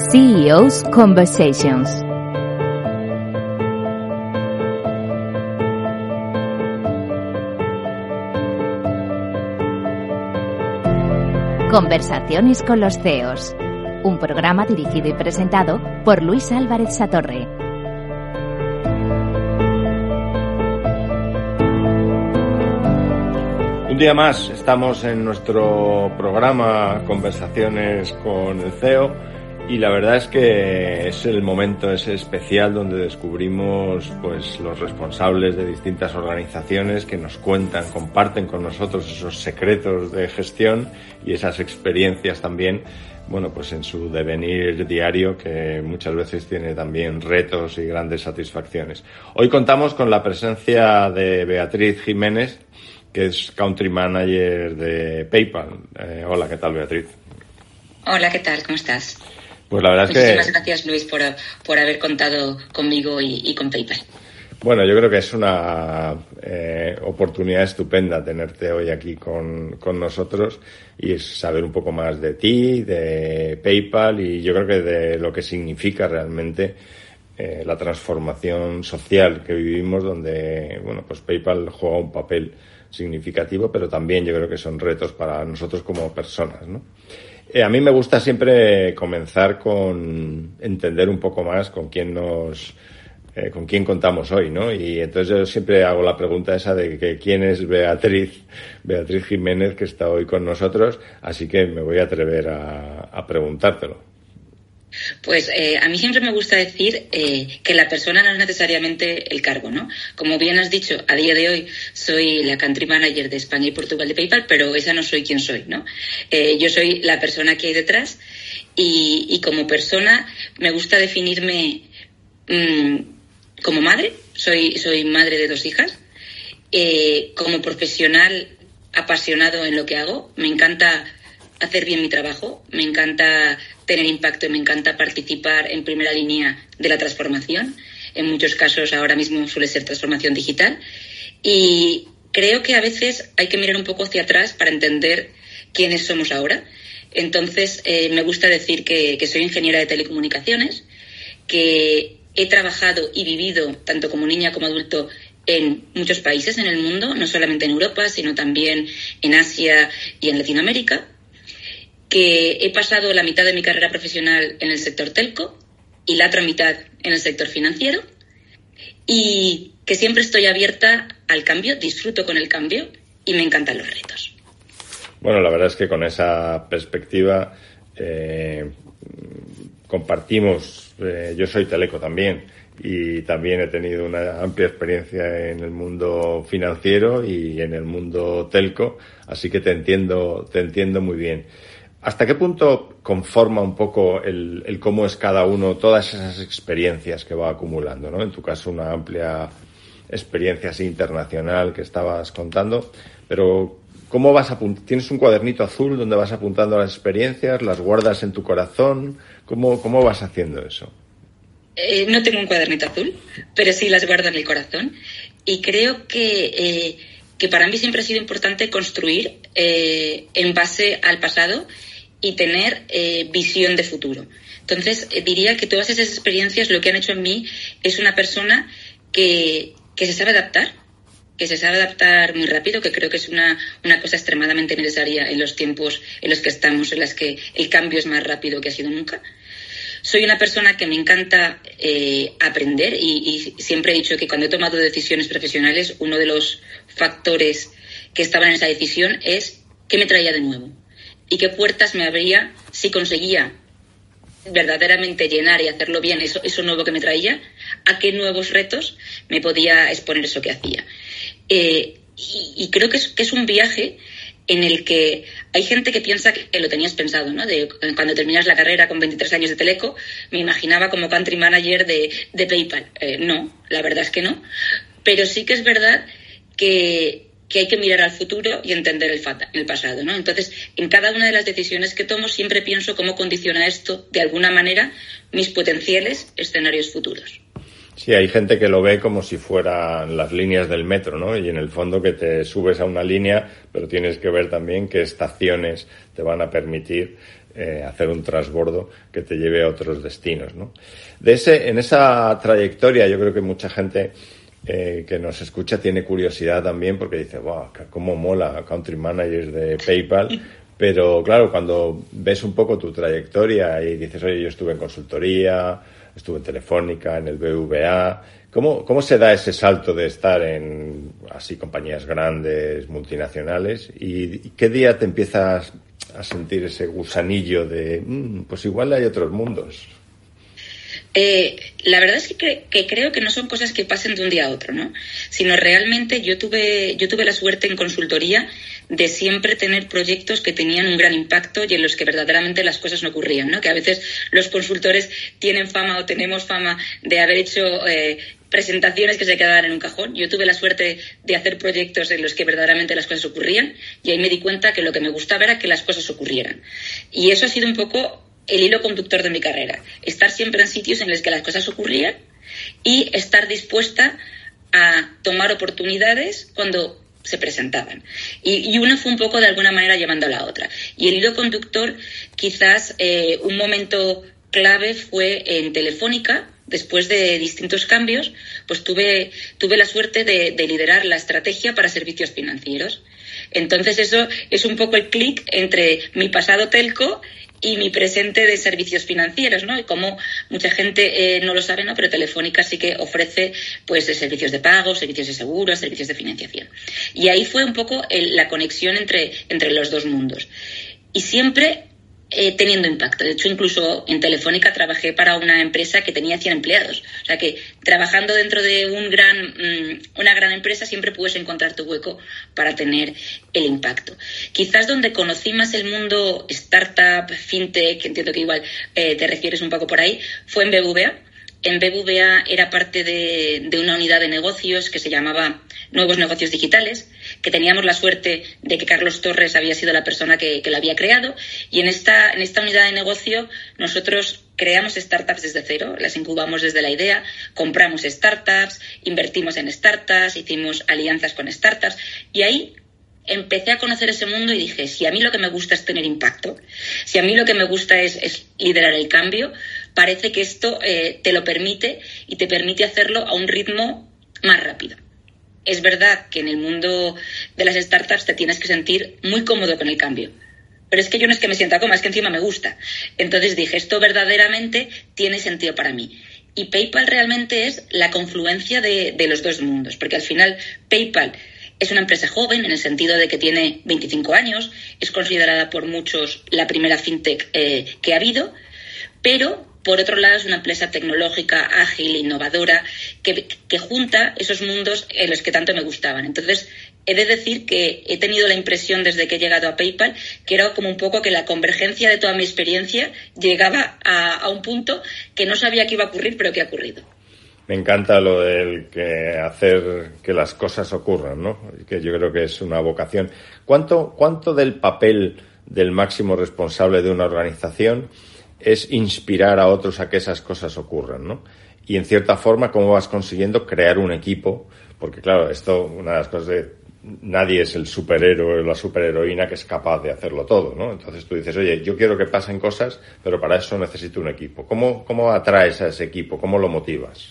CEO's Conversations. Conversaciones con los CEOs. Un programa dirigido y presentado por Luis Álvarez Satorre. Un día más estamos en nuestro programa Conversaciones con el CEO y la verdad es que es el momento ese especial donde descubrimos pues los responsables de distintas organizaciones que nos cuentan, comparten con nosotros esos secretos de gestión y esas experiencias también, bueno, pues en su devenir diario, que muchas veces tiene también retos y grandes satisfacciones. Hoy contamos con la presencia de Beatriz Jiménez, que es Country Manager de PayPal. Hola, ¿qué tal, Beatriz? Hola, ¿qué tal? ¿Cómo estás? Pues la verdad Muchísimas gracias, Luis, por haber contado conmigo y con PayPal. Bueno, yo creo que es una oportunidad estupenda tenerte hoy aquí con nosotros y saber un poco más de ti, de PayPal y yo creo que de lo que significa realmente la transformación social que vivimos, donde, bueno, pues PayPal juega un papel significativo, pero también yo creo que son retos para nosotros como personas, ¿no? A mí me gusta siempre comenzar con entender un poco más con quién contamos hoy, ¿no? Y entonces yo siempre hago la pregunta esa de que quién es Beatriz Jiménez, que está hoy con nosotros, así que me voy a atrever a preguntártelo. Pues a mí siempre me gusta decir que la persona no es necesariamente el cargo, ¿no? Como bien has dicho, a día de hoy soy la Country Manager de España y Portugal de PayPal, pero esa no soy quien soy, ¿no? Yo soy la persona que hay detrás y como persona me gusta definirme como madre. Soy madre de 2 hijas. Como profesional apasionado en lo que hago, me encanta hacer bien mi trabajo, me encanta tener impacto, me encanta participar en primera línea de la transformación. En muchos casos ahora mismo suele ser transformación digital y creo que a veces hay que mirar un poco hacia atrás para entender quiénes somos ahora. Entonces me gusta decir que soy ingeniera de telecomunicaciones, que he trabajado y vivido tanto como niña como adulto en muchos países en el mundo, no solamente en Europa, sino también en Asia y en Latinoamérica, que he pasado la mitad de mi carrera profesional en el sector telco y la otra mitad en el sector financiero y que siempre estoy abierta al cambio, disfruto con el cambio y me encantan los retos. Bueno, la verdad es que con esa perspectiva compartimos, yo soy teleco también y también he tenido una amplia experiencia en el mundo financiero y en el mundo telco, así que te entiendo muy bien. ¿Hasta qué punto conforma un poco el cómo es cada uno, todas esas experiencias que va acumulando, ¿no? En tu caso, una amplia experiencia así internacional que estabas contando, pero ¿cómo vas tienes un cuadernito azul donde vas apuntando las experiencias, las guardas en tu corazón? ¿Cómo vas haciendo eso? No tengo un cuadernito azul, pero sí las guardo en el corazón y creo que para mí siempre ha sido importante construir en base al pasado y tener visión de futuro. Entonces, diría que todas esas experiencias lo que han hecho en mí es una persona que se sabe adaptar muy rápido, que creo que es una cosa extremadamente necesaria en los tiempos en los que estamos, en las que el cambio es más rápido que ha sido nunca. Soy una persona que me encanta aprender y siempre he dicho que cuando he tomado decisiones profesionales, uno de los factores que estaban en esa decisión es qué me traía de nuevo y qué puertas me abría si conseguía verdaderamente llenar y hacerlo bien eso nuevo que me traía, a qué nuevos retos me podía exponer eso que hacía. Y creo que es un viaje en el que hay gente que piensa que lo tenías pensado, ¿no? Cuando terminas la carrera con 23 años de teleco, me imaginaba como country manager de PayPal. No, la verdad es que no. Pero sí que es verdad que hay que mirar al futuro y entender el pasado, ¿no? Entonces, en cada una de las decisiones que tomo siempre pienso cómo condiciona esto, de alguna manera, mis potenciales escenarios futuros. Sí, hay gente que lo ve como si fueran las líneas del metro, ¿no? Y en el fondo que te subes a una línea, pero tienes que ver también qué estaciones te van a permitir hacer un transbordo que te lleve a otros destinos, ¿no? En esa trayectoria yo creo que mucha gente que nos escucha tiene curiosidad también porque dice, wow, cómo mola Country Managers de PayPal. Pero claro, cuando ves un poco tu trayectoria y dices, oye, yo estuve en consultoría, estuve en Telefónica, en el BVA, ¿cómo se da ese salto de estar en así compañías grandes, multinacionales? ¿Y qué día te empiezas a sentir ese gusanillo de, pues igual hay otros mundos? La verdad es que creo que no son cosas que pasen de un día a otro, ¿no? Sino realmente yo tuve la suerte en consultoría de siempre tener proyectos que tenían un gran impacto y en los que verdaderamente las cosas no ocurrían, ¿no? Que a veces los consultores tienen fama o tenemos fama de haber hecho presentaciones que se quedaban en un cajón. Yo tuve la suerte de hacer proyectos en los que verdaderamente las cosas ocurrían y ahí me di cuenta que lo que me gustaba era que las cosas ocurrieran. Y eso ha sido un poco el hilo conductor de mi carrera, estar siempre en sitios en los que las cosas ocurrían y estar dispuesta a tomar oportunidades cuando se presentaban. Y una fue un poco de alguna manera llevando a la otra. Y el hilo conductor, quizás un momento clave fue en Telefónica. Después de distintos cambios, pues tuve la suerte de liderar la estrategia para servicios financieros. Entonces eso es un poco el clic entre mi pasado telco y mi presente de servicios financieros, ¿no? Y como mucha gente no lo sabe, ¿no? Pero Telefónica sí que ofrece pues servicios de pago, servicios de seguros, servicios de financiación. Y ahí fue un poco la conexión entre los dos mundos. Y siempre teniendo impacto. De hecho, incluso en Telefónica trabajé para una empresa que tenía 100 empleados. O sea que trabajando dentro de una gran empresa siempre puedes encontrar tu hueco para tener el impacto. Quizás donde conocí más el mundo startup, fintech, que entiendo que igual te refieres un poco por ahí, fue en BBVA. En BBVA era parte de una unidad de negocios que se llamaba Nuevos Negocios Digitales, que teníamos la suerte de que Carlos Torres había sido la persona que lo había creado, y en esta unidad de negocio nosotros creamos startups desde cero, las incubamos desde la idea, compramos startups, invertimos en startups, hicimos alianzas con startups, y ahí empecé a conocer ese mundo y dije, si a mí lo que me gusta es tener impacto, si a mí lo que me gusta es liderar el cambio, parece que esto te lo permite y te permite hacerlo a un ritmo más rápido. Es verdad que en el mundo de las startups te tienes que sentir muy cómodo con el cambio, pero es que yo no es que me sienta cómoda, es que encima me gusta. Entonces dije, esto verdaderamente tiene sentido para mí. Y PayPal realmente es la confluencia de los dos mundos, porque al final PayPal es una empresa joven en el sentido de que tiene 25 años, es considerada por muchos la primera fintech que ha habido, pero por otro lado es una empresa tecnológica, ágil, innovadora, que junta esos mundos en los que tanto me gustaban. Entonces, he de decir que he tenido la impresión desde que he llegado a PayPal que era como un poco que la convergencia de toda mi experiencia llegaba a un punto que no sabía que iba a ocurrir, pero que ha ocurrido. Me encanta lo del que hacer que las cosas ocurran, ¿no? Que yo creo que es una vocación. ¿Cuánto del papel del máximo responsable de una organización es inspirar a otros a que esas cosas ocurran, ¿no? Y en cierta forma, ¿cómo vas consiguiendo crear un equipo? Porque claro, una de las cosas nadie es el superhéroe o la superheroína que es capaz de hacerlo todo, ¿no? Entonces tú dices, oye, yo quiero que pasen cosas, pero para eso necesito un equipo. ¿Cómo atraes a ese equipo? ¿Cómo lo motivas?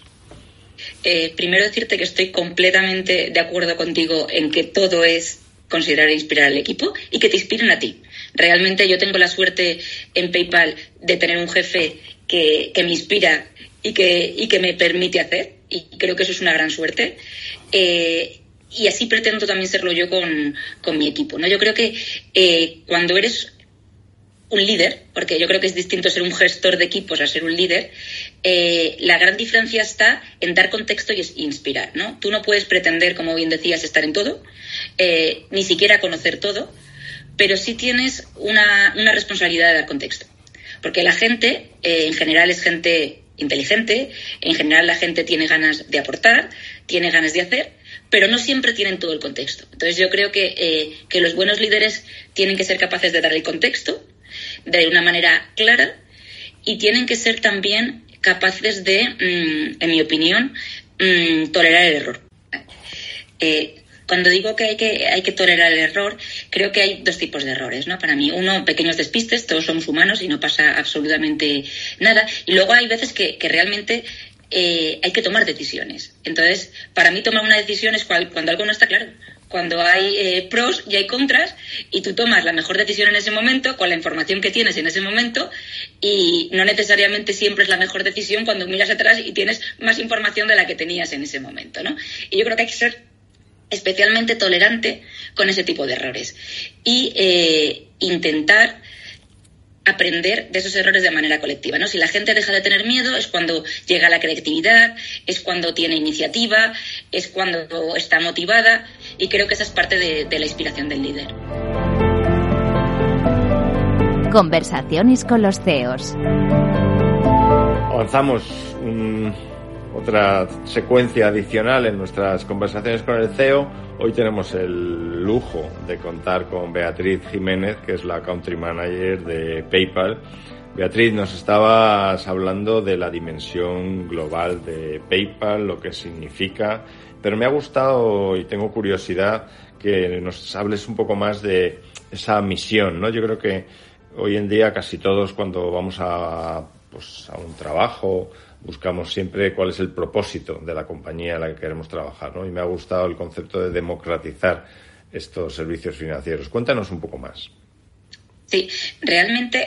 Primero decirte que estoy completamente de acuerdo contigo en que todo es considerar e inspirar al equipo y que te inspiren a ti. Realmente yo tengo la suerte en PayPal de tener un jefe que me inspira y que me permite hacer, y creo que eso es una gran suerte. Y así pretendo también serlo yo con mi equipo, ¿no? Yo creo que cuando eres un líder, porque yo creo que es distinto ser un gestor de equipos a ser un líder, la gran diferencia está en dar contexto y inspirar, ¿no? Tú no puedes pretender, como bien decías, estar en todo, ni siquiera conocer todo, pero sí tienes una responsabilidad de dar contexto. Porque la gente, en general, es gente inteligente, en general la gente tiene ganas de aportar, tiene ganas de hacer, pero no siempre tienen todo el contexto. Entonces yo creo que los buenos líderes tienen que ser capaces de dar el contexto de una manera clara y tienen que ser también capaces de, en mi opinión, tolerar el error. Cuando digo que hay que tolerar el error, creo que hay dos tipos de errores, ¿no? Para mí, uno, pequeños despistes, todos somos humanos y no pasa absolutamente nada. Y luego hay veces que realmente hay que tomar decisiones. Entonces, para mí tomar una decisión es cuando algo no está claro. Cuando hay pros y hay contras y tú tomas la mejor decisión en ese momento con la información que tienes en ese momento, y no necesariamente siempre es la mejor decisión cuando miras atrás y tienes más información de la que tenías en ese momento, ¿no? Y yo creo que hay que ser especialmente tolerante con ese tipo de errores y intentar aprender de esos errores de manera colectiva, ¿no? Si la gente deja de tener miedo es cuando llega la creatividad, es cuando tiene iniciativa, es cuando está motivada, y creo que esa es parte de la inspiración del líder. Conversaciones con los CEOs. Avanzamos otra secuencia adicional en nuestras conversaciones con el CEO. Hoy tenemos el lujo de contar con Beatriz Jiménez, que es la Country Manager de PayPal. Beatriz, nos estabas hablando de la dimensión global de PayPal, lo que significa, pero me ha gustado y tengo curiosidad que nos hables un poco más de esa misión, ¿no? Yo creo que hoy en día casi todos, cuando vamos a un trabajo, buscamos siempre cuál es el propósito de la compañía en la que queremos trabajar, ¿no? Y me ha gustado el concepto de democratizar estos servicios financieros. Cuéntanos un poco más. Sí, realmente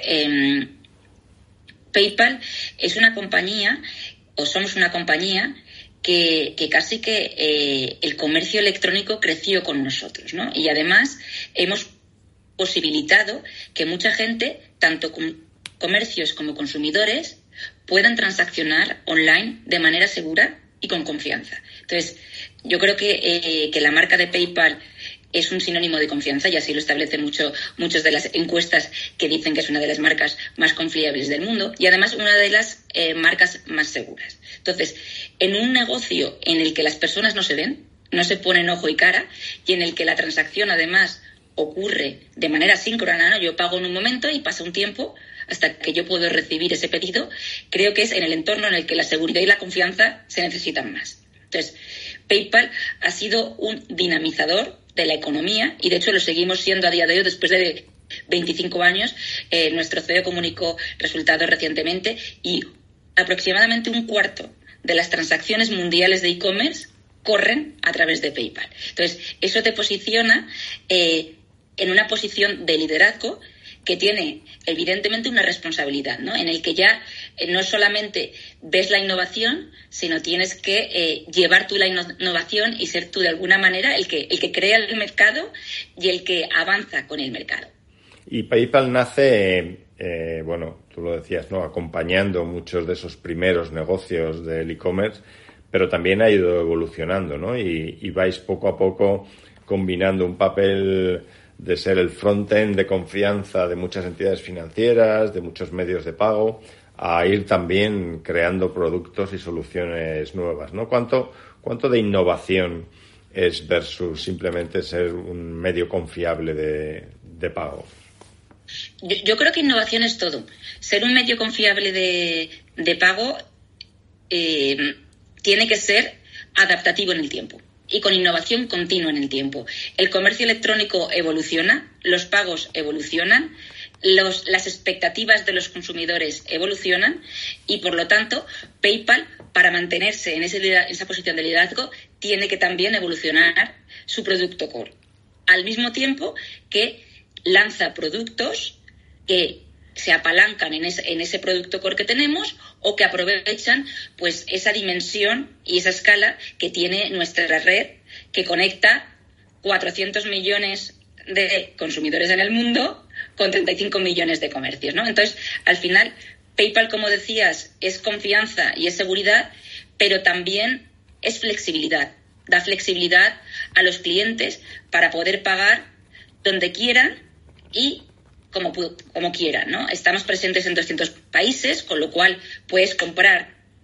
PayPal es una compañía, o somos una compañía, que casi que el comercio electrónico creció con nosotros, ¿no? Y además hemos posibilitado que mucha gente, tanto comercios como consumidores, puedan transaccionar online de manera segura y con confianza. Entonces, yo creo que la marca de PayPal es un sinónimo de confianza, y así lo establecen muchas de las encuestas que dicen que es una de las marcas más confiables del mundo, y además una de las marcas más seguras. Entonces, en un negocio en el que las personas no se ven, no se ponen ojo y cara, y en el que la transacción además ocurre de manera síncrona, ¿no? Yo pago en un momento y pasa un tiempo hasta que yo puedo recibir ese pedido, creo que es en el entorno en el que la seguridad y la confianza se necesitan más. Entonces, PayPal ha sido un dinamizador de la economía, y de hecho lo seguimos siendo a día de hoy después de 25 años. Nuestro CEO comunicó resultados recientemente y aproximadamente un cuarto de las transacciones mundiales de e-commerce corren a través de PayPal. Entonces, eso te posiciona en una posición de liderazgo que tiene evidentemente una responsabilidad, ¿no? En el que ya no solamente ves la innovación, sino tienes que llevar tú la innovación y ser tú de alguna manera el que crea el mercado y el que avanza con el mercado. Y PayPal nace, tú lo decías, ¿no? Acompañando muchos de esos primeros negocios del e-commerce, pero también ha ido evolucionando, ¿no? Y vais poco a poco combinando un papel de ser el front-end de confianza de muchas entidades financieras, de muchos medios de pago, a ir también creando productos y soluciones nuevas, ¿no? ¿Cuánto de innovación es versus simplemente ser un medio confiable de pago? Yo creo que innovación es todo. Ser un medio confiable de pago tiene que ser adaptativo en el tiempo y con innovación continua en el tiempo. El comercio electrónico evoluciona, los pagos evolucionan, las expectativas de los consumidores evolucionan, y por lo tanto PayPal, para mantenerse en esa posición de liderazgo, tiene que también evolucionar su producto core, al mismo tiempo que lanza productos que se apalancan en ese producto core que tenemos, o que aprovechan pues esa dimensión y esa escala que tiene nuestra red, que conecta 400 millones de consumidores en el mundo con 35 millones de comercios, ¿no? Entonces, al final, PayPal, como decías, es confianza y es seguridad, pero también es flexibilidad. Da flexibilidad a los clientes para poder pagar donde quieran y como quieran, ¿no? Estamos presentes en 200 países, con lo cual puedes comprar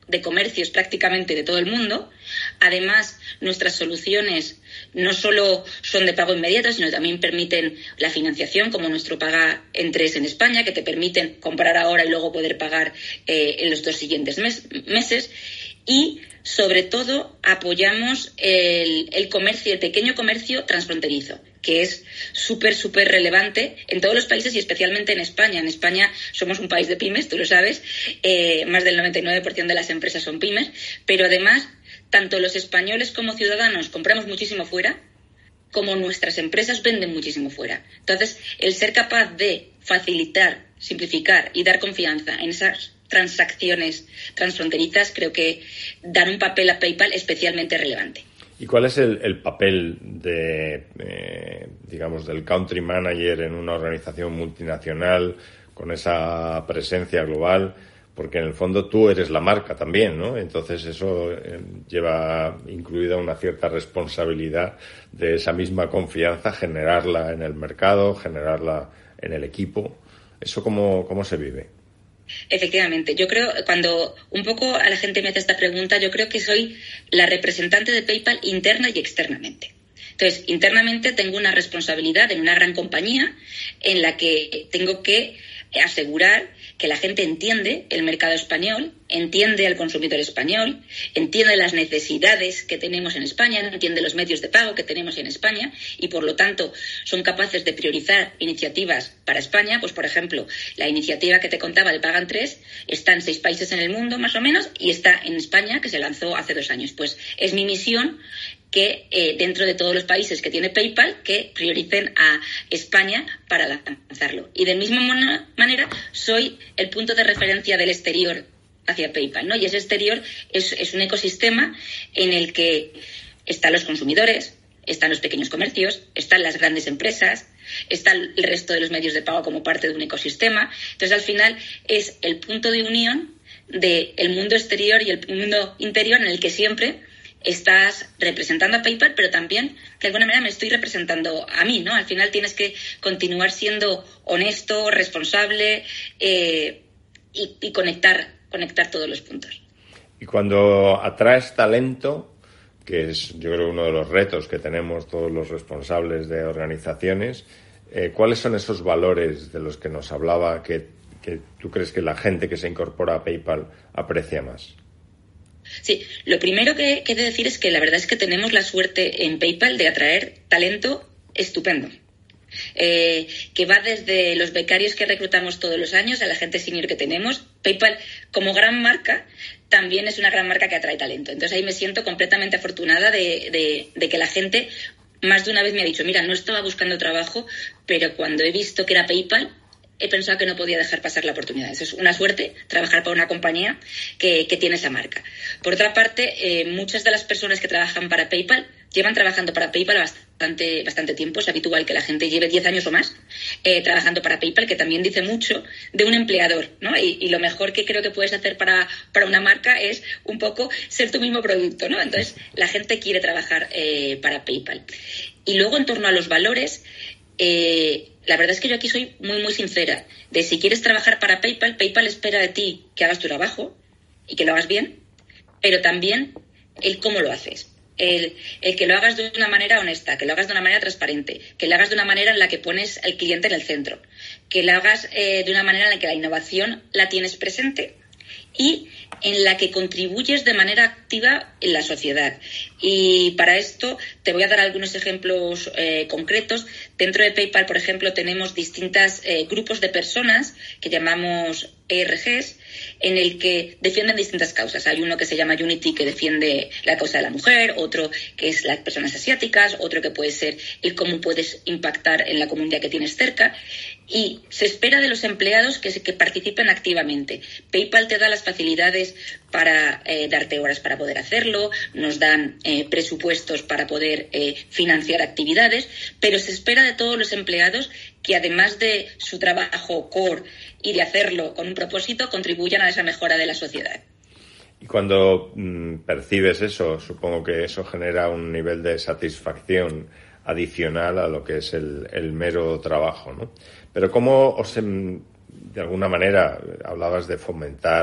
de comercios prácticamente de todo el mundo. Además, nuestras soluciones no solo son de pago inmediato, sino también permiten la financiación, como nuestro Paga en 3 en España, que te permiten comprar ahora y luego poder pagar en los 2 siguientes meses. Y, sobre todo, apoyamos el comercio, el pequeño comercio transfronterizo, que es súper relevante en todos los países y especialmente en España. En España somos un país de pymes, tú lo sabes, más del 99% de las empresas son pymes, pero además, tanto los españoles como ciudadanos compramos muchísimo fuera, como nuestras empresas venden muchísimo fuera. Entonces, el ser capaz de facilitar, simplificar y dar confianza en esas transacciones transfronterizas creo que dan un papel a PayPal especialmente relevante. ¿Y cuál es el papel de, digamos, del country manager en una organización multinacional con esa presencia global? Porque en el fondo tú eres la marca también, ¿no? Entonces eso lleva incluida una cierta responsabilidad de esa misma confianza, generarla en el mercado, generarla en el equipo. ¿Eso cómo se vive? Efectivamente, yo creo, cuando un poco a la gente me hace esta pregunta, yo creo que soy la representante de PayPal interna y externamente. Entonces, internamente tengo una responsabilidad en una gran compañía en la que tengo que asegurar que la gente entiende el mercado español, entiende al consumidor español, entiende las necesidades que tenemos en España, entiende los medios de pago que tenemos en España y, por lo tanto, son capaces de priorizar iniciativas para España. Pues, por ejemplo, la iniciativa que te contaba de Paga en 3 está en 6 países en el mundo, más o menos, y está en España, que se lanzó hace 2 años. Pues es mi misión que dentro de todos los países que tiene PayPal, que prioricen a España para lanzarlo. Y de misma manera soy el punto de referencia del exterior hacia PayPal, ¿no? Y ese exterior es un ecosistema en el que están los consumidores, están los pequeños comercios, están las grandes empresas, está el resto de los medios de pago como parte de un ecosistema. Entonces, al final, es el punto de unión del mundo exterior y el mundo interior en el que siempre estás representando a PayPal, pero también de alguna manera me estoy representando a mí, ¿no? Al final tienes que continuar siendo honesto, responsable y conectar todos los puntos. Y cuando atraes talento, que es yo creo uno de los retos que tenemos todos los responsables de organizaciones, ¿cuáles son esos valores de los que nos hablaba que tú crees que la gente que se incorpora a PayPal aprecia más? Sí, lo primero que he de decir es que la verdad es que tenemos la suerte en PayPal de atraer talento estupendo. Que va desde los becarios que reclutamos todos los años a la gente senior que tenemos. PayPal, como gran marca, también es una gran marca que atrae talento. Entonces ahí me siento completamente afortunada de que la gente más de una vez me ha dicho, mira, no estaba buscando trabajo, pero cuando he visto que era PayPal, he pensado que no podía dejar pasar la oportunidad. Eso es una suerte, trabajar para una compañía que tiene esa marca. Por otra parte, muchas de las personas que trabajan para PayPal llevan trabajando para PayPal bastante tiempo. Es habitual que la gente lleve 10 años o más trabajando para PayPal, que también dice mucho de un empleador, ¿no? Y lo mejor que creo que puedes hacer para una marca es un poco ser tu mismo producto, ¿no? Entonces, la gente quiere trabajar para PayPal. Y luego, en torno a los valores, la verdad es que yo aquí soy muy sincera. De si quieres trabajar para PayPal, PayPal espera de ti que hagas tu trabajo y que lo hagas bien, pero también el cómo lo haces. El que lo hagas de una manera honesta, que lo hagas de una manera transparente, que lo hagas de una manera en la que pones al cliente en el centro, que lo hagas de una manera en la que la innovación la tienes presente y en la que contribuyes de manera activa en la sociedad. Y para esto te voy a dar algunos ejemplos concretos. Dentro de PayPal, por ejemplo, tenemos distintos grupos de personas que llamamos ERGs, en el que defienden distintas causas. Hay uno que se llama Unity, que defiende la causa de la mujer, otro que es las personas asiáticas, otro que puede ser el cómo puedes impactar en la comunidad que tienes cerca. Y se espera de los empleados que participen activamente. PayPal te da las facilidades para darte horas para poder hacerlo, nos dan presupuestos para poder financiar actividades, pero se espera de todos los empleados que, además de su trabajo core y de hacerlo con un propósito, contribuyan a esa mejora de la sociedad. Y cuando percibes eso, supongo que eso genera un nivel de satisfacción adicional a lo que es el mero trabajo, ¿no? Pero ¿cómo de alguna manera, hablabas de fomentar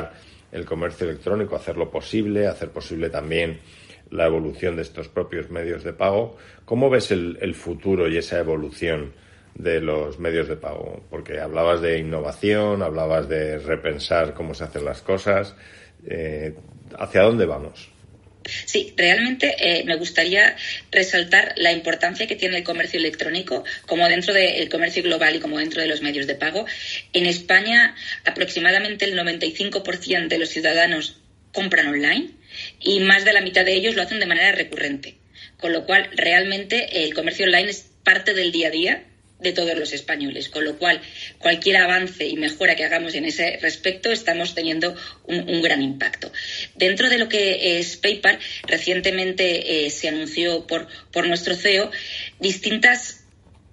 el comercio electrónico, hacerlo posible, hacer posible también la evolución de estos propios medios de pago. ¿Cómo ves el futuro y esa evolución de los medios de pago? Porque hablabas de innovación, hablabas de repensar cómo se hacen las cosas. ¿Hacia dónde vamos? Sí, realmente me gustaría resaltar la importancia que tiene el comercio electrónico como dentro del comercio global y como dentro de los medios de pago. En España, aproximadamente el 95% de los ciudadanos compran online y más de la mitad de ellos lo hacen de manera recurrente. Con lo cual, realmente el comercio online es parte del día a día de todos los españoles, con lo cual cualquier avance y mejora que hagamos en ese respecto estamos teniendo un gran impacto. Dentro de lo que es PayPal, recientemente se anunció por nuestro CEO distintas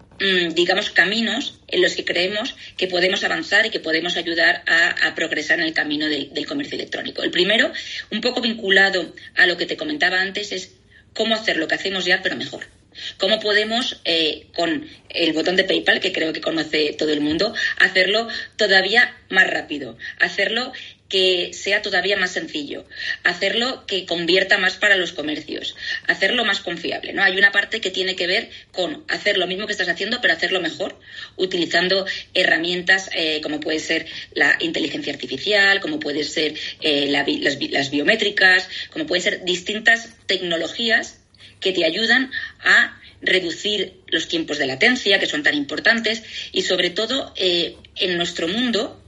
caminos en los que creemos que podemos avanzar y que podemos ayudar a progresar en el camino del comercio electrónico. El primero, un poco vinculado a lo que te comentaba antes, es cómo hacer lo que hacemos ya, pero mejor. ¿Cómo podemos, con el botón de PayPal, que creo que conoce todo el mundo, hacerlo todavía más rápido, hacerlo que sea todavía más sencillo, hacerlo que convierta más para los comercios, hacerlo más confiable, ¿no? Hay una parte que tiene que ver con hacer lo mismo que estás haciendo, pero hacerlo mejor, utilizando herramientas como puede ser la inteligencia artificial, como puede ser las biométricas, como pueden ser distintas tecnologías que te ayudan a reducir los tiempos de latencia, que son tan importantes, y sobre todo en nuestro mundo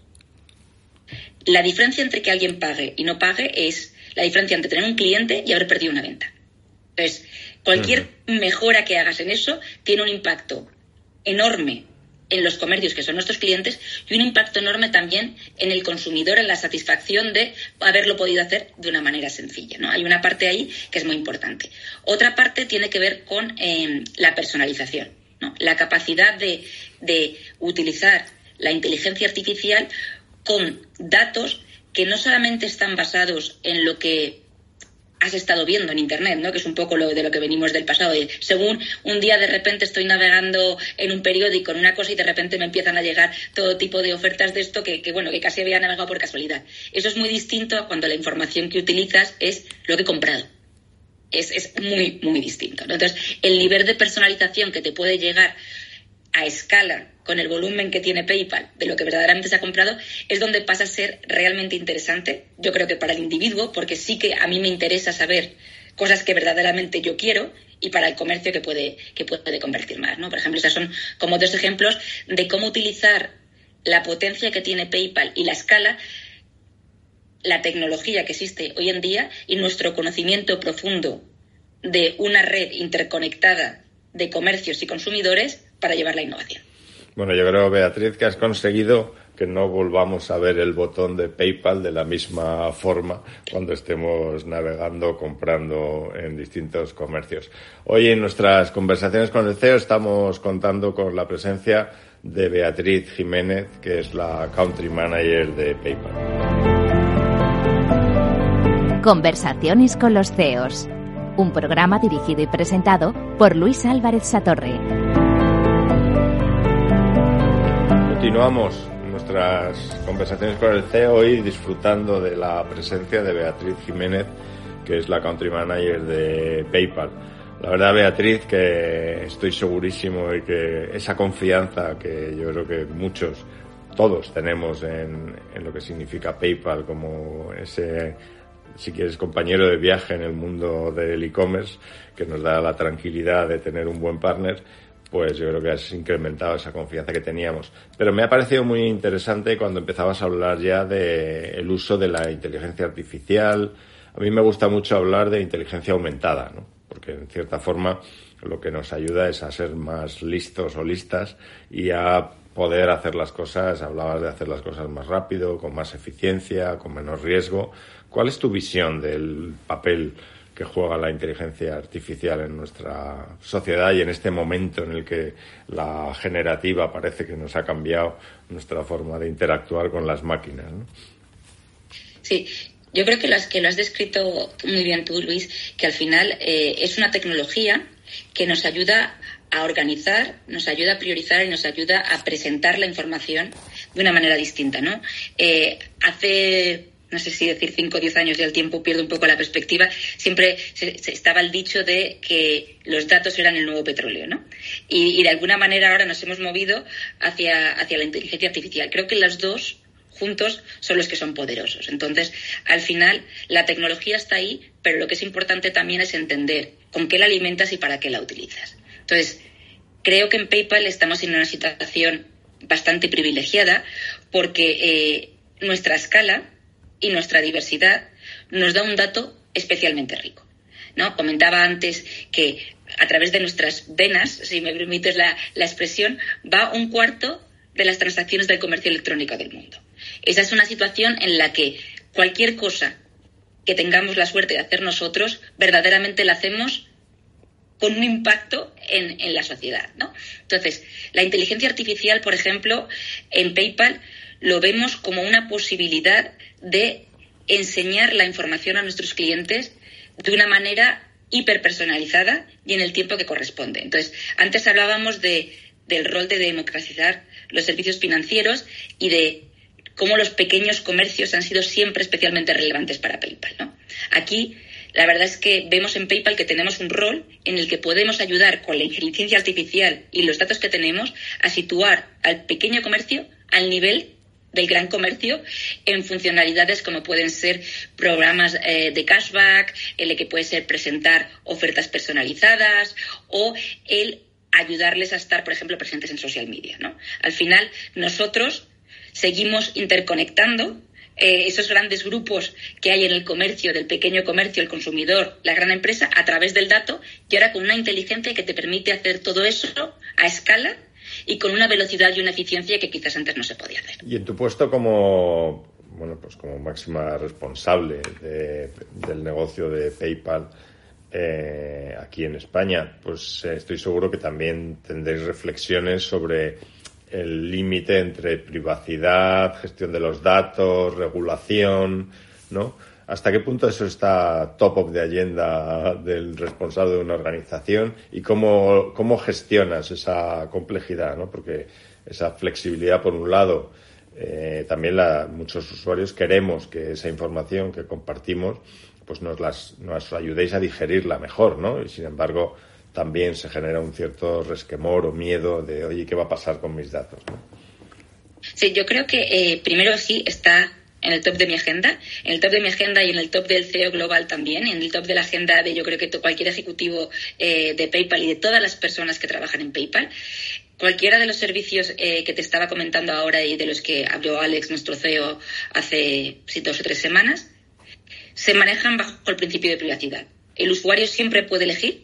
la diferencia entre que alguien pague y no pague es la diferencia entre tener un cliente y haber perdido una venta. Entonces, cualquier mejora que hagas en eso tiene un impacto enorme en los comercios que son nuestros clientes y un impacto enorme también en el consumidor, en la satisfacción de haberlo podido hacer de una manera sencilla, ¿no? Hay una parte ahí que es muy importante. Otra parte tiene que ver con la personalización, ¿no? La capacidad de utilizar la inteligencia artificial con datos que no solamente están basados en lo que has estado viendo en Internet, ¿no? Que es un poco de lo que venimos del pasado. Según un día de repente estoy navegando en un periódico en una cosa y de repente me empiezan a llegar todo tipo de ofertas de esto que casi había navegado por casualidad. Eso es muy distinto a cuando la información que utilizas es lo que he comprado. Es muy, muy distinto, ¿no? Entonces, el nivel de personalización que te puede llegar a escala con el volumen que tiene PayPal de lo que verdaderamente se ha comprado es donde pasa a ser realmente interesante, yo creo que para el individuo, porque sí que a mí me interesa saber cosas que verdaderamente yo quiero, y para el comercio que puede convertir más, ¿no? Por ejemplo, estos son como dos ejemplos de cómo utilizar la potencia que tiene PayPal y la escala, la tecnología que existe hoy en día y nuestro conocimiento profundo de una red interconectada de comercios y consumidores para llevar la innovación. Bueno, yo creo, Beatriz, que has conseguido que no volvamos a ver el botón de PayPal de la misma forma cuando estemos navegando, comprando en distintos comercios. Hoy en nuestras conversaciones con el CEO estamos contando con la presencia de Beatriz Jiménez, que es la Country Manager de PayPal. Conversaciones con los CEOs. Un programa dirigido y presentado por Luis Álvarez Satorre. Continuamos nuestras conversaciones con el CEO hoy disfrutando de la presencia de Beatriz Jiménez, que es la Country Manager de PayPal. La verdad, Beatriz, que estoy segurísimo y que esa confianza que yo creo que todos tenemos en lo que significa PayPal como ese, si quieres, compañero de viaje en el mundo del e-commerce, que nos da la tranquilidad de tener un buen partner, pues yo creo que has incrementado esa confianza que teníamos. Pero me ha parecido muy interesante cuando empezabas a hablar ya del uso de la inteligencia artificial. A mí me gusta mucho hablar de inteligencia aumentada, ¿no? Porque en cierta forma lo que nos ayuda es a ser más listos o listas y a poder hacer las cosas. Hablabas de hacer las cosas más rápido, con más eficiencia, con menos riesgo. ¿Cuál es tu visión del papel que juega la inteligencia artificial en nuestra sociedad y en este momento en el que la generativa parece que nos ha cambiado nuestra forma de interactuar con las máquinas, ¿no? Sí, yo creo que lo has descrito muy bien tú, Luis, que al final es una tecnología que nos ayuda a organizar, nos ayuda a priorizar y nos ayuda a presentar la información de una manera distinta, ¿no? Hace no sé si decir 5 o 10 años, ya el tiempo pierde un poco la perspectiva, siempre se estaba el dicho de que los datos eran el nuevo petróleo, ¿no? Y de alguna manera ahora nos hemos movido hacia la inteligencia artificial. Creo que los dos juntos son los que son poderosos. Entonces, al final, la tecnología está ahí, pero lo que es importante también es entender con qué la alimentas y para qué la utilizas. Entonces, creo que en PayPal estamos en una situación bastante privilegiada porque nuestra escala y nuestra diversidad nos da un dato especialmente rico, ¿no? Comentaba antes que a través de nuestras venas, si me permites la expresión, va 1/4 de las transacciones del comercio electrónico del mundo. Esa es una situación en la que cualquier cosa que tengamos la suerte de hacer nosotros, verdaderamente la hacemos con un impacto en la sociedad, ¿no? Entonces, la inteligencia artificial, por ejemplo, en PayPal lo vemos como una posibilidad de enseñar la información a nuestros clientes de una manera hiperpersonalizada y en el tiempo que corresponde. Entonces, antes hablábamos del rol de democratizar los servicios financieros y de cómo los pequeños comercios han sido siempre especialmente relevantes para PayPal, ¿no? Aquí, la verdad es que vemos en PayPal que tenemos un rol en el que podemos ayudar con la inteligencia artificial y los datos que tenemos a situar al pequeño comercio al nivel del gran comercio en funcionalidades como pueden ser programas de cashback, el que puede ser presentar ofertas personalizadas o el ayudarles a estar, por ejemplo, presentes en social media, ¿no? Al final, nosotros seguimos interconectando esos grandes grupos que hay en el comercio, del pequeño comercio, el consumidor, la gran empresa, a través del dato y ahora con una inteligencia que te permite hacer todo eso a escala y con una velocidad y una eficiencia que quizás antes no se podía hacer. Y en tu puesto como máxima responsable del negocio de PayPal aquí en España, pues estoy seguro que también tendréis reflexiones sobre el límite entre privacidad, gestión de los datos, regulación, ¿no? ¿Hasta qué punto eso está top of the agenda del responsable de una organización y cómo gestionas esa complejidad, ¿no? Porque esa flexibilidad, por un lado, también muchos usuarios queremos que esa información que compartimos pues nos ayudéis a digerirla mejor, ¿no? Y sin embargo, también se genera un cierto resquemor o miedo de, oye, ¿qué va a pasar con mis datos, ¿no? Sí, yo creo que primero sí está en el top de mi agenda, y en el top del CEO global también, en el top de la agenda de yo creo que cualquier ejecutivo de PayPal y de todas las personas que trabajan en PayPal. Cualquiera de los servicios que te estaba comentando ahora y de los que habló Alex, nuestro CEO, hace 2 o 3 semanas, se manejan bajo el principio de privacidad. El usuario siempre puede elegir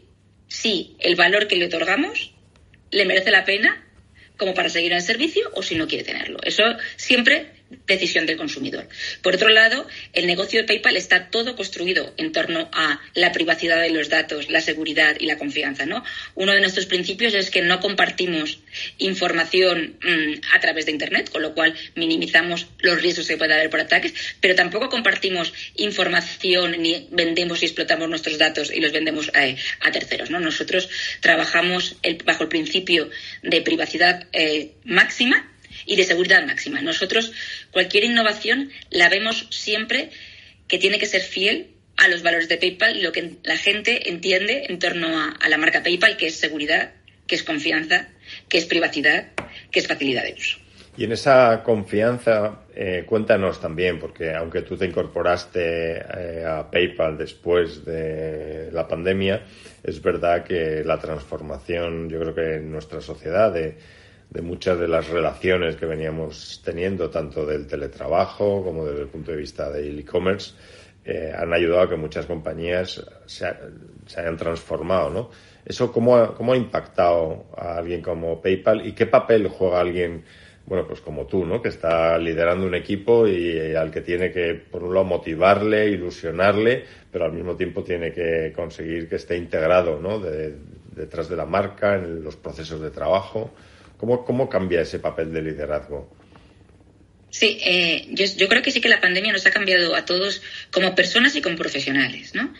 si el valor que le otorgamos le merece la pena como para seguir en el servicio o si no quiere tenerlo. Eso siempre decisión del consumidor. Por otro lado, el negocio de PayPal está todo construido en torno a la privacidad de los datos, la seguridad y la confianza, ¿no? Uno de nuestros principios es que no compartimos información a través de Internet, con lo cual minimizamos los riesgos que puede haber por ataques, pero tampoco compartimos información ni vendemos y explotamos nuestros datos y los vendemos a terceros, ¿no? Nosotros trabajamos bajo el principio de privacidad máxima y de seguridad máxima. Nosotros cualquier innovación la vemos siempre que tiene que ser fiel a los valores de PayPal y lo que la gente entiende en torno a la marca PayPal, que es seguridad, que es confianza, que es privacidad, que es facilidad de uso. Y en esa confianza, cuéntanos también, porque aunque tú te incorporaste a PayPal después de la pandemia, es verdad que la transformación, yo creo que en nuestra sociedad, de muchas de las relaciones que veníamos teniendo, tanto del teletrabajo como desde el punto de vista del e-commerce, han ayudado a que muchas compañías se hayan transformado, ¿no? ¿Eso cómo ha impactado a alguien como PayPal y qué papel juega alguien, bueno, pues como tú, ¿no? Que está liderando un equipo y al que tiene que, por un lado, motivarle, ilusionarle, pero al mismo tiempo tiene que conseguir que esté integrado, ¿no? Detrás de la marca, en los procesos de trabajo. ¿Cómo cambia ese papel de liderazgo? Sí, yo creo que sí que la pandemia nos ha cambiado a todos como personas y como profesionales, ¿no?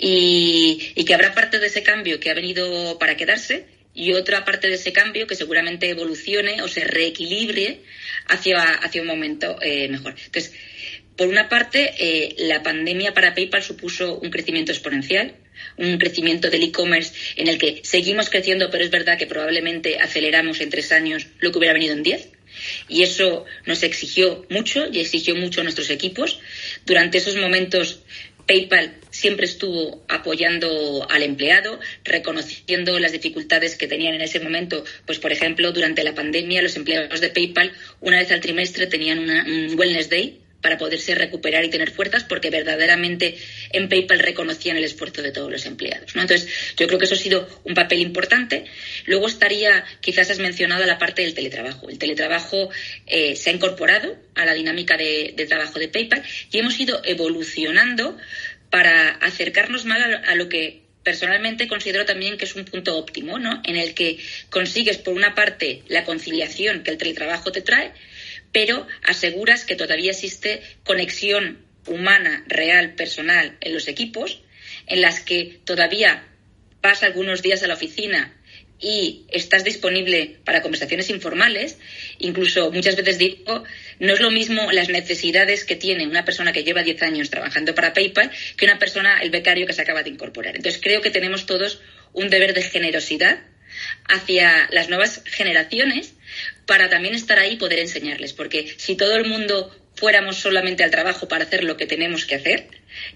Y que habrá parte de ese cambio que ha venido para quedarse y otra parte de ese cambio que seguramente evolucione o se reequilibre hacia un momento mejor. Entonces, Por una parte, la pandemia para PayPal supuso un crecimiento exponencial, un crecimiento del e-commerce en el que seguimos creciendo, pero es verdad que probablemente aceleramos en 3 años lo que hubiera venido en 10. Y eso nos exigió mucho y exigió mucho a nuestros equipos. Durante esos momentos, PayPal siempre estuvo apoyando al empleado, reconociendo las dificultades que tenían en ese momento. Pues, por ejemplo, durante la pandemia, los empleados de PayPal, una vez al trimestre, tenían un Wellness Day para poderse recuperar y tener fuerzas, porque verdaderamente en PayPal reconocían el esfuerzo de todos los empleados, ¿no? Entonces, yo creo que eso ha sido un papel importante. Luego estaría, quizás has mencionado la parte del teletrabajo. El teletrabajo se ha incorporado a la dinámica de trabajo de PayPal y hemos ido evolucionando para acercarnos más a lo que personalmente considero también que es un punto óptimo, ¿no? En el que consigues, por una parte, la conciliación que el teletrabajo te trae, pero aseguras que todavía existe conexión humana, real, personal en los equipos, en las que todavía vas algunos días a la oficina y estás disponible para conversaciones informales. Incluso muchas veces digo, no es lo mismo las necesidades que tiene una persona que lleva 10 años trabajando para PayPal que una persona, el becario que se acaba de incorporar. Entonces creo que tenemos todos un deber de generosidad hacia las nuevas generaciones para también estar ahí y poder enseñarles, porque si todo el mundo fuéramos solamente al trabajo para hacer lo que tenemos que hacer,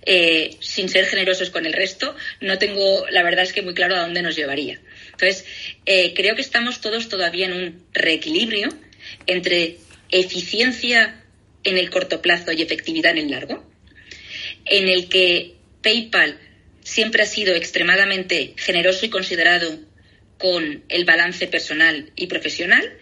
sin ser generosos con el resto, no tengo, la verdad es que muy claro a dónde nos llevaría. Entonces, creo que estamos todos todavía en un reequilibrio entre eficiencia en el corto plazo y efectividad en el largo, en el que PayPal siempre ha sido extremadamente generoso y considerado con el balance personal y profesional,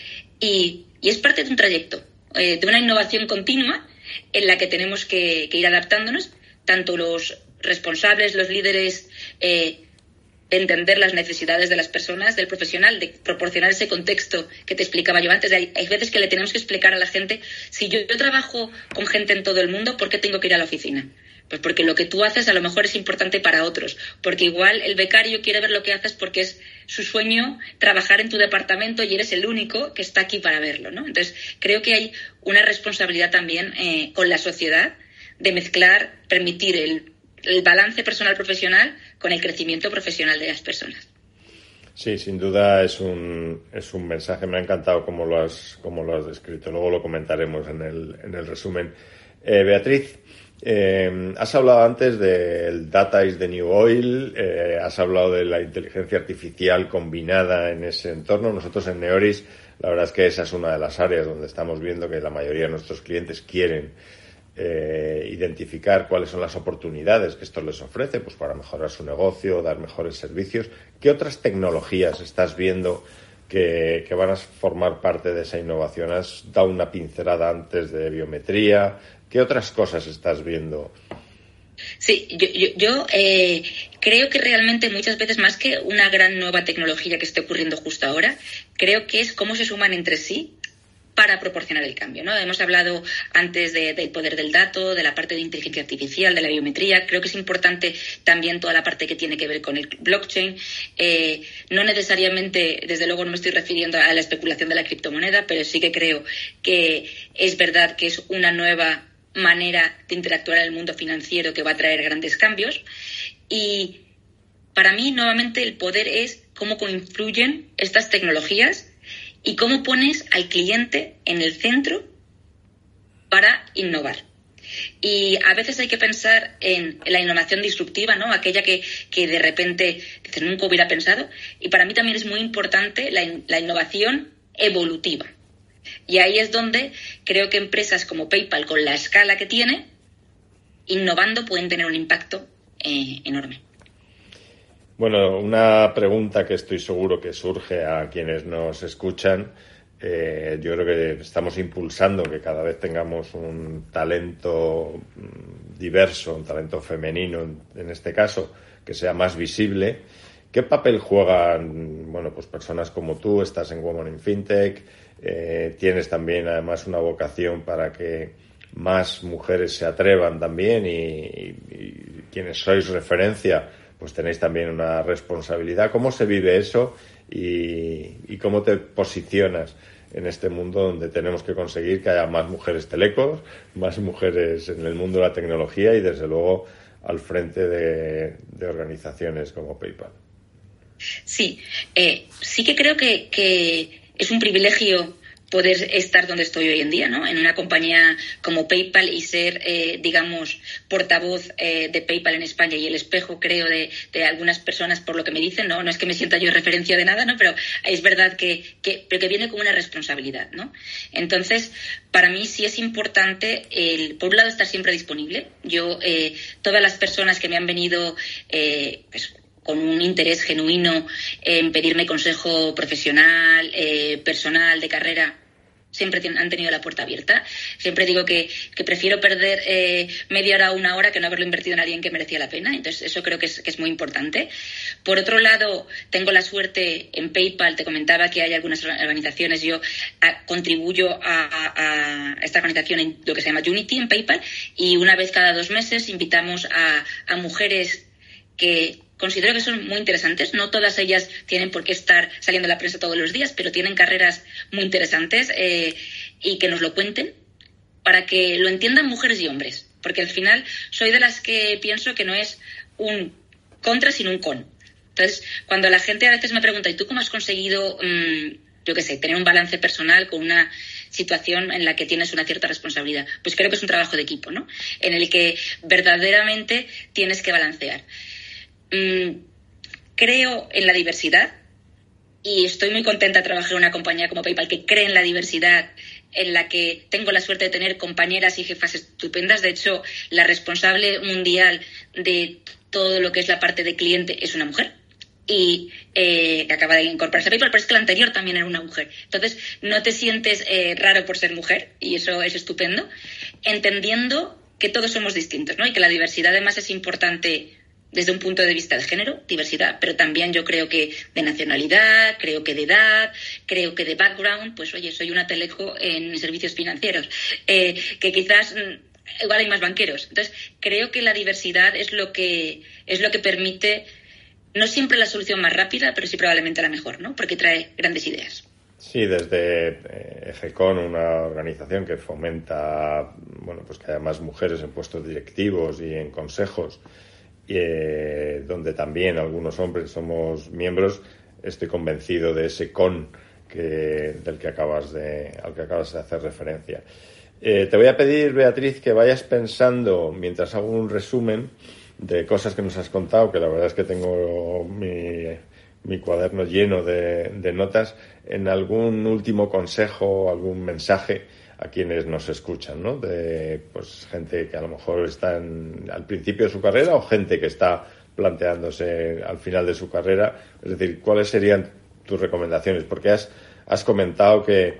y es parte de un trayecto, de una innovación continua en la que tenemos que ir adaptándonos, tanto los responsables, los líderes, de entender las necesidades de las personas, del profesional, de proporcionar ese contexto que te explicaba yo antes. Hay veces que le tenemos que explicar a la gente, si yo trabajo con gente en todo el mundo, ¿por qué tengo que ir a la oficina? Pues porque lo que tú haces a lo mejor es importante para otros, porque igual el becario quiere ver lo que haces porque es su sueño trabajar en tu departamento y eres el único que está aquí para verlo, ¿no? Entonces, creo que hay una responsabilidad también con la sociedad de mezclar, permitir el balance personal-profesional con el crecimiento profesional de las personas. Sí, sin duda es un mensaje. Me ha encantado cómo lo has descrito. Luego lo comentaremos en el resumen. Beatriz, has hablado antes del Data is the New Oil, has hablado de la inteligencia artificial combinada en ese entorno. Nosotros en Neoris, la verdad es que esa es una de las áreas donde estamos viendo que la mayoría de nuestros clientes quieren identificar cuáles son las oportunidades que esto les ofrece, pues para mejorar su negocio, dar mejores servicios. ¿Qué otras tecnologías estás viendo que van a formar parte de esa innovación? Has dado una pincelada antes de biometría. ¿Qué otras cosas estás viendo? Sí, yo creo que realmente muchas veces, más que una gran nueva tecnología que esté ocurriendo justo ahora, creo que es cómo se suman entre sí para proporcionar el cambio, ¿no? Hemos hablado antes del poder del dato, de la parte de inteligencia artificial, de la biometría. Creo que es importante también toda la parte que tiene que ver con el blockchain. No necesariamente, desde luego no me estoy refiriendo a la especulación de la criptomoneda, pero sí que creo que es verdad que es una nueva manera de interactuar en el mundo financiero que va a traer grandes cambios. Y para mí, nuevamente, el poder es cómo confluyen estas tecnologías y cómo pones al cliente en el centro para innovar. Y a veces hay que pensar en la innovación disruptiva, ¿no? Aquella que de repente dices, nunca hubiera pensado. Y para mí también es muy importante la innovación evolutiva. Y ahí es donde creo que empresas como PayPal, con la escala que tiene, innovando pueden tener un impacto enorme. Bueno, una pregunta que estoy seguro que surge a quienes nos escuchan. Yo creo que estamos impulsando que cada vez tengamos un talento diverso, un talento femenino en este caso, que sea más visible. ¿Qué papel juegan, pues personas como tú? Estás en Women in Fintech, tienes también además una vocación para que más mujeres se atrevan también y quienes sois referencia, pues tenéis también una responsabilidad. ¿Cómo se vive eso y cómo te posicionas en este mundo donde tenemos que conseguir que haya más mujeres telecos, más mujeres en el mundo de la tecnología y desde luego al frente de organizaciones como PayPal. Sí, sí que creo que es un privilegio poder estar donde estoy hoy en día, ¿no? En una compañía como PayPal y ser, digamos, portavoz de PayPal en España y el espejo, creo, de algunas personas por lo que me dicen, ¿no? No es que me sienta yo referencia de nada, ¿no? Pero es verdad pero que viene con una responsabilidad, ¿no? Entonces, para mí sí es importante, por un lado, estar siempre disponible. Yo, todas las personas que me han venido, pues, con un interés genuino en pedirme consejo profesional, personal, de carrera, siempre han tenido la puerta abierta. Siempre digo que prefiero perder media hora o una hora que no haberlo invertido en alguien que merecía la pena. Entonces, eso creo que es muy importante. Por otro lado, tengo la suerte en PayPal, te comentaba que hay algunas organizaciones, yo contribuyo a esta organización en lo que se llama Unity en PayPal, y una vez cada 2 meses invitamos a mujeres que considero que son muy interesantes. No todas ellas tienen por qué estar saliendo a la prensa todos los días, pero tienen carreras muy interesantes, y que nos lo cuenten para que lo entiendan mujeres y hombres. Porque al final soy de las que pienso que no es un contra, sino un con. Entonces, cuando la gente a veces me pregunta, ¿y tú cómo has conseguido, yo qué sé, tener un balance personal con una situación en la que tienes una cierta responsabilidad? Pues creo que es un trabajo de equipo, ¿no? En el que verdaderamente tienes que balancear. Creo en la diversidad y estoy muy contenta de trabajar en una compañía como PayPal que cree en la diversidad, en la que tengo la suerte de tener compañeras y jefas estupendas. De hecho, la responsable mundial de todo lo que es la parte de cliente es una mujer y que acaba de incorporarse a PayPal, pero es que la anterior también era una mujer. Entonces, no te sientes raro por ser mujer, y eso es estupendo, entendiendo que todos somos distintos, ¿no? Y que la diversidad además es importante desde un punto de vista de género, diversidad, pero también yo creo que de nacionalidad, creo que de edad, creo que de background. Pues oye, soy una teleco en servicios financieros, que quizás igual hay más banqueros. Entonces, creo que la diversidad es lo que permite, no siempre la solución más rápida, pero sí probablemente la mejor, ¿no? Porque trae grandes ideas. Sí, desde EGECON, una organización que fomenta, bueno, pues que haya más mujeres en puestos directivos y en consejos, donde también algunos hombres somos miembros, estoy convencido de ese al que acabas de hacer referencia. Te voy a pedir, Beatriz, que vayas pensando, mientras hago un resumen de cosas que nos has contado, que la verdad es que tengo mi cuaderno lleno de notas, en algún último consejo, algún mensaje a quienes nos escuchan, ¿no? De pues gente que a lo mejor está al principio de su carrera o gente que está planteándose al final de su carrera. Es decir, ¿cuáles serían tus recomendaciones? Porque has comentado que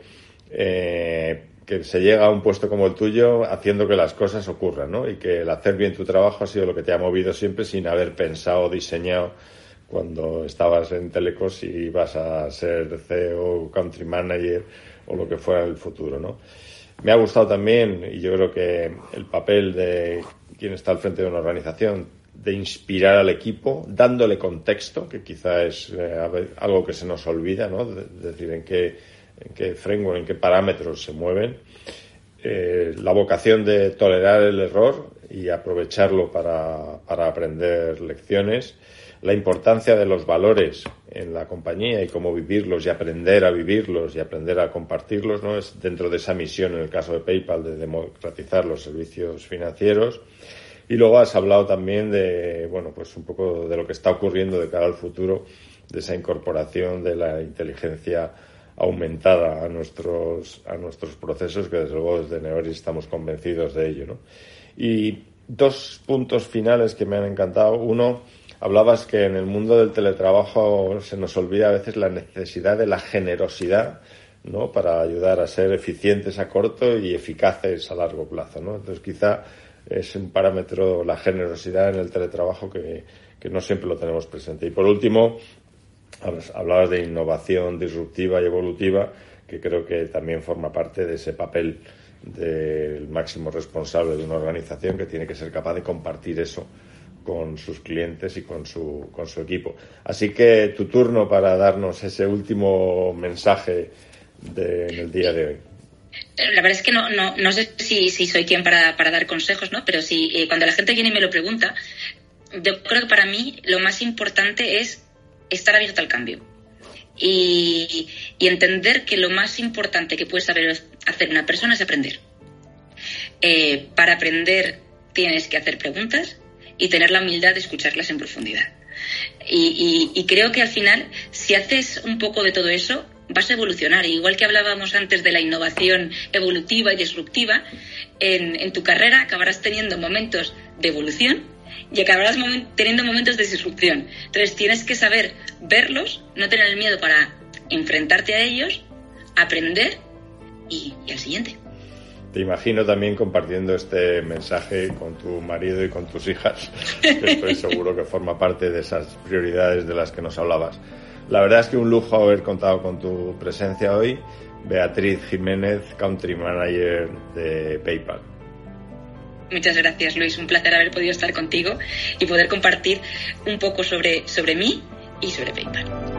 se llega a un puesto como el tuyo haciendo que las cosas ocurran, ¿no? Y que el hacer bien tu trabajo ha sido lo que te ha movido siempre sin haber pensado o diseñado cuando estabas en Telecos si ibas a ser CEO, country manager o lo que fuera en el futuro, ¿no? Me ha gustado también, y yo creo que el papel de quien está al frente de una organización, de inspirar al equipo, dándole contexto, que quizá es algo que se nos olvida, ¿no? Es decir, en qué framework, en qué parámetros se mueven. La vocación de tolerar el error y aprovecharlo para aprender lecciones. La importancia de los valores en la compañía y cómo vivirlos y aprender a vivirlos y aprender a compartirlos, ¿no? Es dentro de esa misión, en el caso de PayPal, de democratizar los servicios financieros. Y luego has hablado también de, bueno, pues un poco de lo que está ocurriendo de cara al futuro, de esa incorporación de la inteligencia aumentada a nuestros procesos, que desde luego desde Neoris estamos convencidos de ello, ¿no? Y 2 puntos finales que me han encantado. Uno, hablabas que en el mundo del teletrabajo se nos olvida a veces la necesidad de la generosidad, ¿no? Para ayudar a ser eficientes a corto y eficaces a largo plazo, ¿no? Entonces quizá es un parámetro, la generosidad en el teletrabajo, que no siempre lo tenemos presente. Y por último, hablabas de innovación disruptiva y evolutiva, que creo que también forma parte de ese papel del máximo responsable de una organización, que tiene que ser capaz de compartir eso con sus clientes y con su equipo. Así que tu turno para darnos ese último mensaje en el día de hoy? La verdad es que no sé si soy quien para dar consejos, ¿no? Pero sí, cuando la gente viene y me lo pregunta, yo creo que para mí lo más importante es estar abierto al cambio y entender que lo más importante que puede saber hacer una persona es aprender. Para aprender tienes que hacer preguntas y tener la humildad de escucharlas en profundidad. Y creo que al final, si haces un poco de todo eso, vas a evolucionar. Igual que hablábamos antes de la innovación evolutiva y disruptiva, en tu carrera acabarás teniendo momentos de evolución y acabarás teniendo momentos de disrupción. Entonces tienes que saber verlos, no tener el miedo para enfrentarte a ellos, aprender y al siguiente. Te imagino también compartiendo este mensaje con tu marido y con tus hijas, que estoy seguro que forma parte de esas prioridades de las que nos hablabas. La verdad es que un lujo haber contado con tu presencia hoy, Beatriz Jiménez, Country Manager de PayPal. Muchas gracias, Luis. Un placer haber podido estar contigo y poder compartir un poco sobre mí y sobre PayPal.